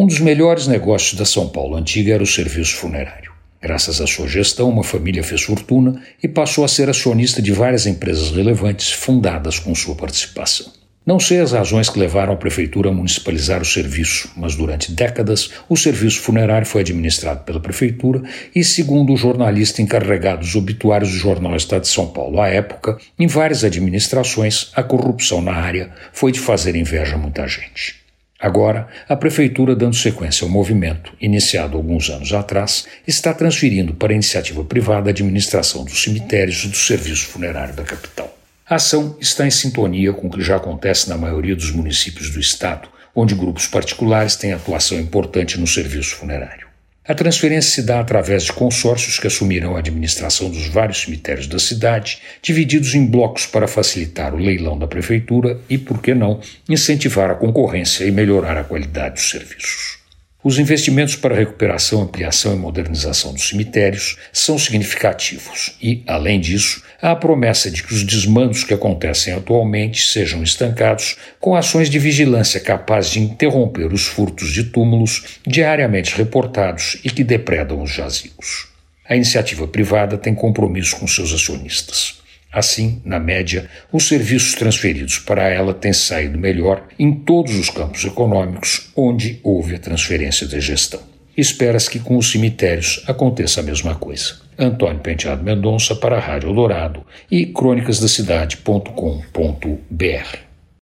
dos melhores negócios da São Paulo antiga era o serviço funerário. Graças à sua gestão, uma família fez fortuna e passou a ser acionista de várias empresas relevantes fundadas com sua participação. Não sei as razões que levaram a prefeitura a municipalizar o serviço, mas durante décadas o serviço funerário foi administrado pela prefeitura e, segundo o jornalista encarregado dos obituários do jornal Estado de São Paulo à época, em várias administrações a corrupção na área foi de fazer inveja a muita gente. Agora, a prefeitura, dando sequência ao movimento, iniciado alguns anos atrás, está transferindo para a iniciativa privada a administração dos cemitérios e do serviço funerário da capital. A ação está em sintonia com o que já acontece na maioria dos municípios do estado, onde grupos particulares têm atuação importante no serviço funerário. A transferência se dá através de consórcios que assumirão a administração dos vários cemitérios da cidade, divididos em blocos para facilitar o leilão da prefeitura e, por que não, incentivar a concorrência e melhorar a qualidade dos serviços. Os investimentos para recuperação, ampliação e modernização dos cemitérios são significativos e, além disso, há a promessa de que os desmandos que acontecem atualmente sejam estancados com ações de vigilância capazes de interromper os furtos de túmulos diariamente reportados e que depredam os jazigos. A iniciativa privada tem compromisso com seus acionistas. Assim, na média, os serviços transferidos para ela têm saído melhor em todos os campos econômicos onde houve a transferência de gestão. Espera-se que com os cemitérios aconteça a mesma coisa. Antônio Penteado Mendonça para a Rádio Eldorado e crônicasdacidade.com.br.